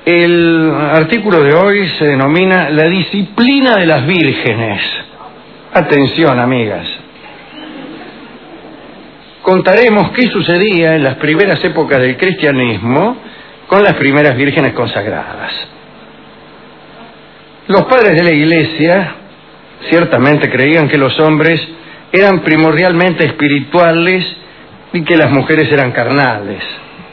El artículo de hoy se denomina La disciplina de las vírgenes. Atención, amigas. Contaremos qué sucedía en las primeras épocas del cristianismo con las primeras vírgenes consagradas. Los padres de la Iglesia ciertamente creían que los hombres eran primordialmente espirituales y que las mujeres eran carnales.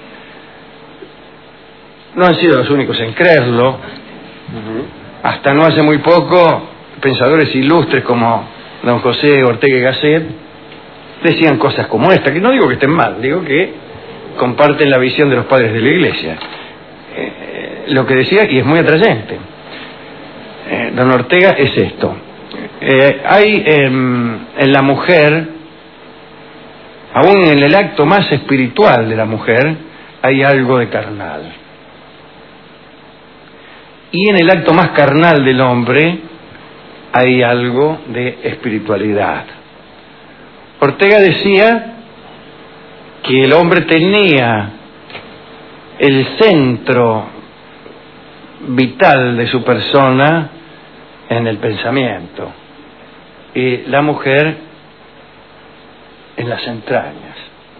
No han sido los únicos en creerlo. Hasta no hace muy poco, pensadores ilustres como don José Ortega y Gasset decían cosas como esta, que no digo que estén mal, digo que comparten la visión de los padres de la Iglesia. Lo que decía, y es muy atrayente, don Ortega, es esto. Hay en la mujer, aún en el acto más espiritual de la mujer, hay algo de carnal. Y en el acto más carnal del hombre hay algo de espiritualidad. Ortega decía que el hombre tenía el centro vital de su persona en el pensamiento y la mujer en las entrañas.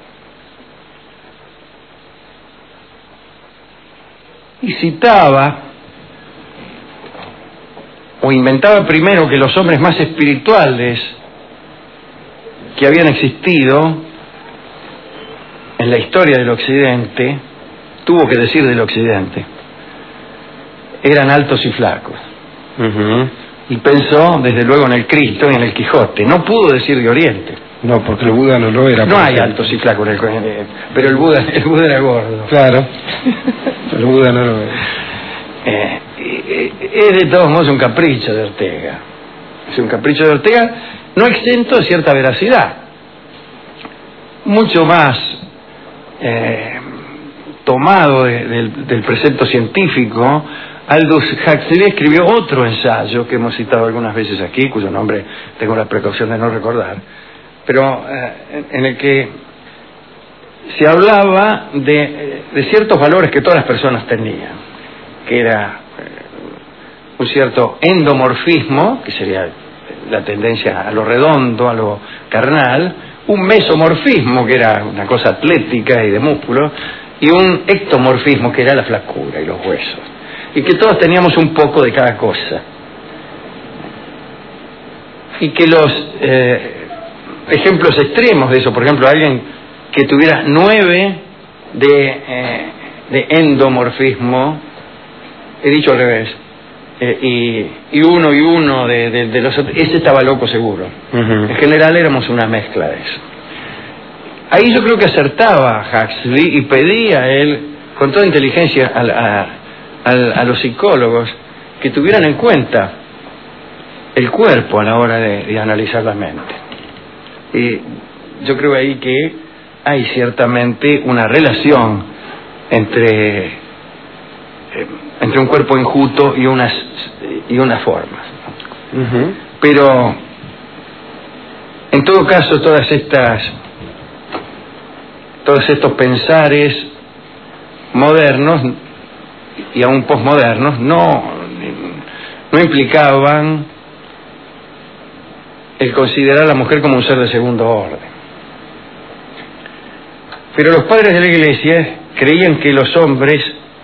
Y citaba o inventaba primero que los hombres más espirituales que habían existido en la historia del Occidente, tuvo que decir del Occidente, eran altos y flacos. Y pensó desde luego en el Cristo y en el Quijote. No pudo decir de Oriente. No, porque el Buda no lo era. No hay altos y flacos, pero el Buda era gordo. Claro, el Buda no lo era. Es de todos modos un capricho de Ortega. Es un capricho de Ortega no exento de cierta veracidad. Mucho más tomado del precepto científico. Aldous Huxley escribió otro ensayo que hemos citado algunas veces aquí, cuyo nombre tengo la precaución de no recordar, pero en el que se hablaba de ciertos valores que todas las personas tenían, que era un cierto endomorfismo, que sería la tendencia a lo redondo, a lo carnal, un mesomorfismo, que era una cosa atlética y de músculo, y un ectomorfismo, que era la flacura y los huesos, y que todos teníamos un poco de cada cosa, y que los ejemplos extremos de eso, por ejemplo, alguien que tuviera 9 de endomorfismo, he dicho al revés, y uno de los otros, ese estaba loco seguro. En general éramos una mezcla de eso. Ahí yo creo que acertaba Huxley y pedía a él, con toda inteligencia, a los psicólogos que tuvieran en cuenta el cuerpo a la hora de analizar la mente. Y yo creo ahí que hay ciertamente una relación entre un cuerpo enjuto y unas formas. Pero en todo caso todos estos pensares modernos y aún posmodernos no implicaban el considerar a la mujer como un ser de segundo orden. Pero los padres de la Iglesia creían que los hombres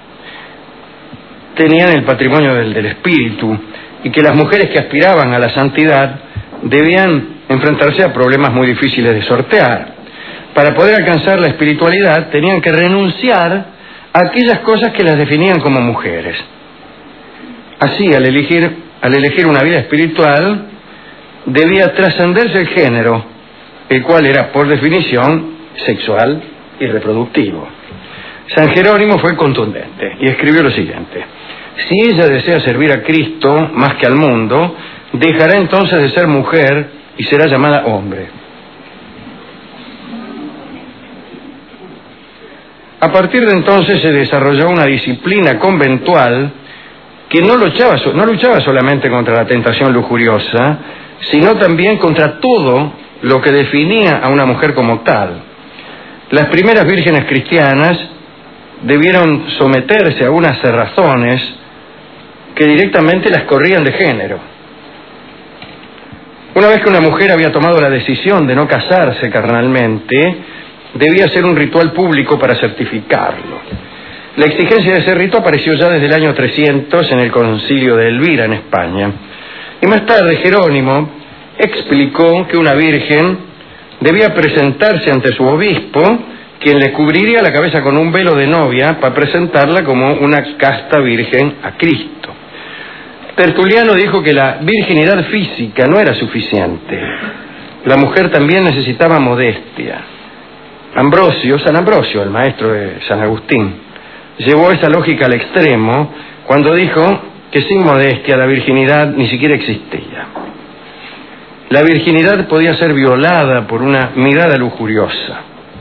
tenían el patrimonio del espíritu y que las mujeres que aspiraban a la santidad debían enfrentarse a problemas muy difíciles de sortear. Para poder alcanzar la espiritualidad tenían que renunciar a aquellas cosas que las definían como mujeres. Así, al elegir una vida espiritual, debía trascenderse el género, el cual era por definición sexual y reproductivo. San Jerónimo fue contundente y escribió lo siguiente: si ella desea servir a Cristo más que al mundo, dejará entonces de ser mujer y será llamada hombre. A partir de entonces se desarrolló una disciplina conventual que no luchaba solamente contra la tentación lujuriosa, sino también contra todo lo que definía a una mujer como tal. Las primeras vírgenes cristianas debieron someterse a unas cerrazones que directamente las corrían de género. Una vez que una mujer había tomado la decisión de no casarse carnalmente, debía hacer un ritual público para certificarlo. La exigencia de ese rito apareció ya desde el año 300 en el concilio de Elvira, en España. Y más tarde Jerónimo explicó que una virgen debía presentarse ante su obispo, quien le cubriría la cabeza con un velo de novia para presentarla como una casta virgen a Cristo. Tertuliano dijo que la virginidad física no era suficiente. La mujer también necesitaba modestia. San Ambrosio, el maestro de San Agustín, llevó esa lógica al extremo cuando dijo que sin modestia la virginidad ni siquiera existía. La virginidad podía ser violada por una mirada lujuriosa.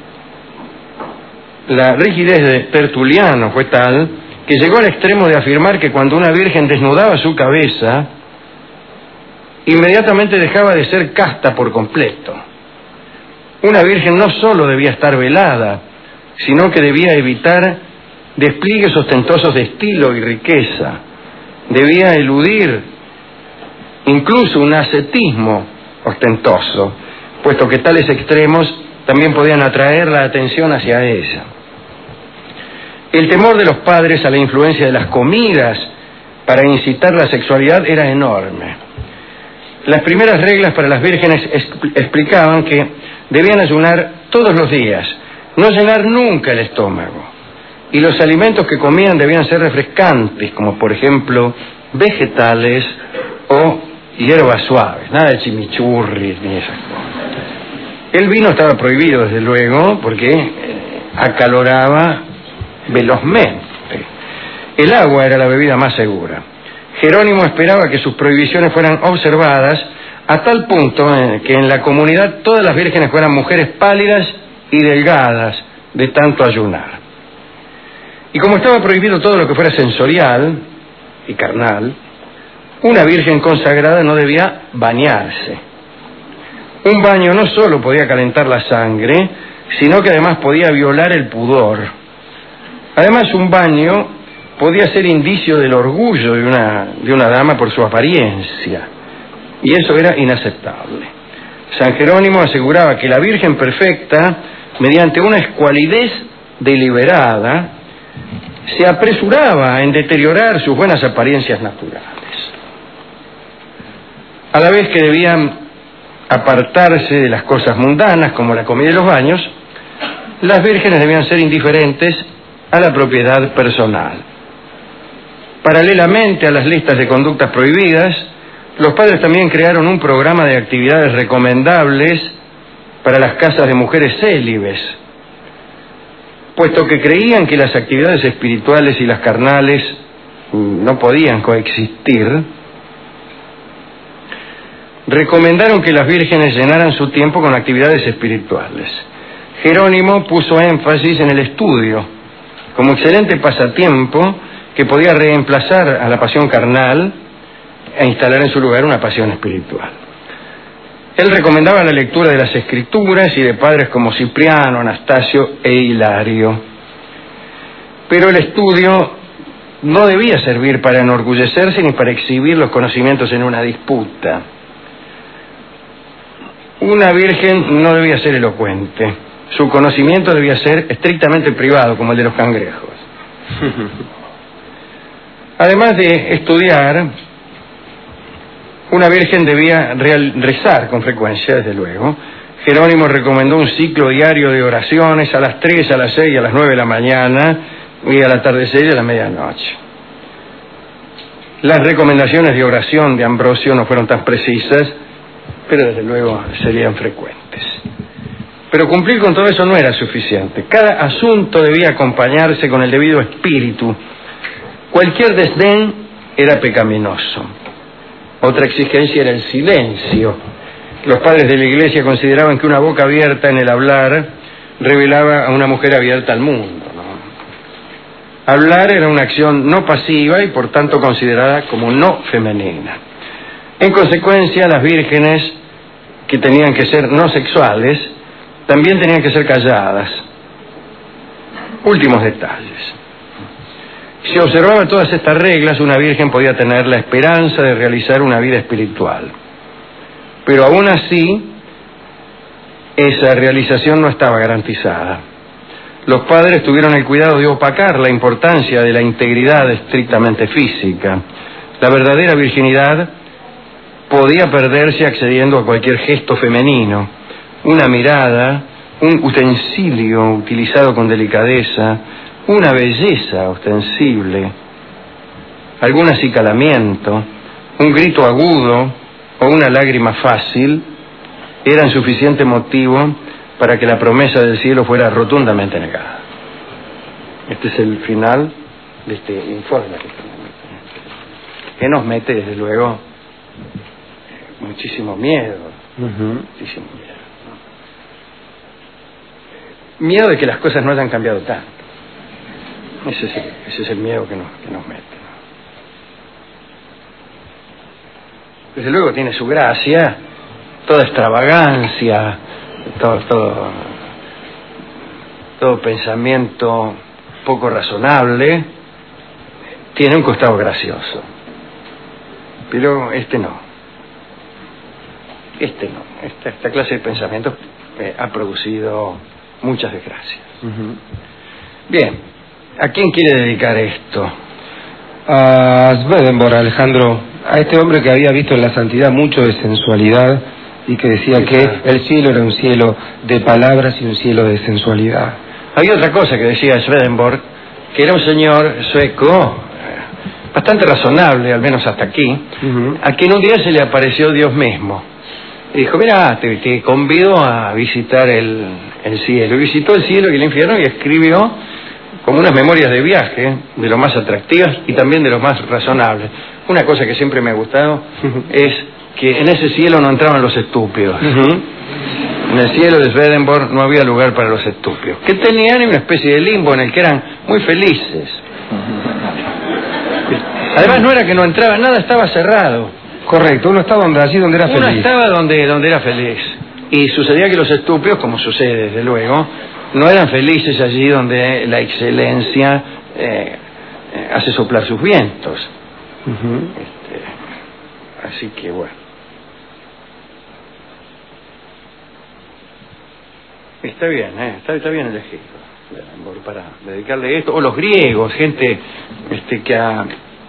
La rigidez de Tertuliano fue tal que llegó al extremo de afirmar que cuando una virgen desnudaba su cabeza, inmediatamente dejaba de ser casta por completo. Una virgen no solo debía estar velada, sino que debía evitar despliegues ostentosos de estilo y riqueza. Debía eludir incluso un ascetismo ostentoso, puesto que tales extremos también podían atraer la atención hacia ella. El temor de los padres a la influencia de las comidas para incitar la sexualidad era enorme. Las primeras reglas para las vírgenes explicaban que debían ayunar todos los días, no llenar nunca el estómago, y los alimentos que comían debían ser refrescantes, como por ejemplo vegetales o hierbas suaves, nada de chimichurri ni esas cosas. El vino estaba prohibido, desde luego, porque acaloraba velozmente. El agua era la bebida más segura. Jerónimo esperaba que sus prohibiciones fueran observadas a tal punto que en la comunidad todas las vírgenes fueran mujeres pálidas y delgadas de tanto ayunar. Y como estaba prohibido todo lo que fuera sensorial y carnal, una virgen consagrada no debía bañarse. Un baño no solo podía calentar la sangre, sino que además podía violar el pudor. Además, un baño podía ser indicio del orgullo de una dama por su apariencia, y eso era inaceptable. San Jerónimo aseguraba que la Virgen perfecta, mediante una escualidez deliberada, se apresuraba en deteriorar sus buenas apariencias naturales. A la vez que debían apartarse de las cosas mundanas, como la comida y los baños, las vírgenes debían ser indiferentes a la propiedad personal. Paralelamente a las listas de conductas prohibidas, los padres también crearon un programa de actividades recomendables para las casas de mujeres célibes, puesto que creían que las actividades espirituales y las carnales no podían coexistir. Recomendaron que las vírgenes llenaran su tiempo con actividades espirituales. Jerónimo puso énfasis en el estudio como excelente pasatiempo que podía reemplazar a la pasión carnal e instalar en su lugar una pasión espiritual. Él recomendaba la lectura de las Escrituras y de padres como Cipriano, Anastasio e Hilario. Pero el estudio no debía servir para enorgullecerse ni para exhibir los conocimientos en una disputa. Una virgen no debía ser elocuente. Su conocimiento debía ser estrictamente privado, como el de los cangrejos. Además de estudiar, una virgen debía rezar con frecuencia, desde luego. Jerónimo recomendó un ciclo diario de oraciones a las 3, a las 6, a las 9 de la mañana y al atardecer y a la medianoche. Las recomendaciones de oración de Ambrosio no fueron tan precisas, pero desde luego serían frecuentes. Pero cumplir con todo eso no era suficiente. Cada asunto debía acompañarse con el debido espíritu. Cualquier desdén era pecaminoso. Otra exigencia era el silencio. Los padres de la Iglesia consideraban que una boca abierta en el hablar revelaba a una mujer abierta al mundo, ¿no? Hablar era una acción no pasiva y por tanto considerada como no femenina. En consecuencia, las vírgenes que tenían que ser no sexuales también tenían que ser calladas. Últimos detalles. Si observaba todas estas reglas, una virgen podía tener la esperanza de realizar una vida espiritual. Pero aún así, esa realización no estaba garantizada. Los padres tuvieron el cuidado de opacar la importancia de la integridad estrictamente física. La verdadera virginidad podía perderse accediendo a cualquier gesto femenino, una mirada, un utensilio utilizado con delicadeza, una belleza ostensible, algún acicalamiento, un grito agudo o una lágrima fácil eran suficiente motivo para que la promesa del cielo fuera rotundamente negada. Este es el final de este informe que nos mete, desde luego, muchísimo miedo, muchísimo miedo. Miedo de que las cosas no hayan cambiado tanto. Ese es el miedo que nos mete. Desde luego tiene su gracia, toda extravagancia, todo pensamiento poco razonable tiene un costado gracioso. Pero este no. Esta clase de pensamiento ha producido muchas desgracias. Bien. ¿A quién quiere dedicar esto? A Swedenborg, Alejandro, a este hombre que había visto en la santidad mucho de sensualidad y que decía sí, que claro, el cielo era un cielo de palabras y un cielo de sensualidad. Había otra cosa que decía Swedenborg, que era un señor sueco, bastante razonable, al menos hasta aquí, a quien un día se le apareció Dios mismo. Y dijo, mira, te convido a visitar el cielo. Y visitó el cielo y el infierno y escribió como unas memorias de viaje, de lo más atractivas y también de lo más razonables. Una cosa que siempre me ha gustado es que en ese cielo no entraban los estúpidos. En el cielo de Swedenborg no había lugar para los estúpidos, que tenían una especie de limbo en el que eran muy felices. Además no era que no entraba nada, estaba cerrado. Correcto, uno estaba allí donde era feliz. Uno estaba donde era feliz. Y sucedía que los estúpidos, como sucede desde luego, no eran felices allí donde la excelencia hace soplar sus vientos. Así que bueno. Está bien, está bien elegido para dedicarle esto. O los griegos, gente que ha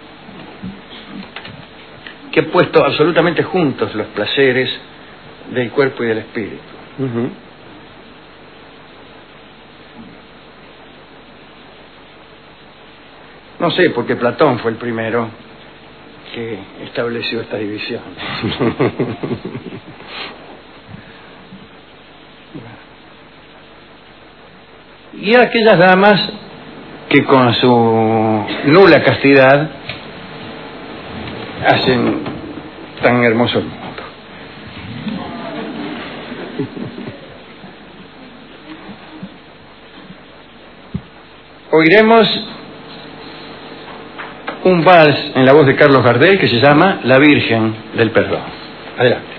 puesto absolutamente juntos los placeres del cuerpo y del espíritu. No sé, porque Platón fue el primero que estableció esta división. Y a aquellas damas que con su nula castidad hacen tan hermoso el mundo. Oiremos un vals en la voz de Carlos Gardel que se llama La Virgen del Perdón. Adelante.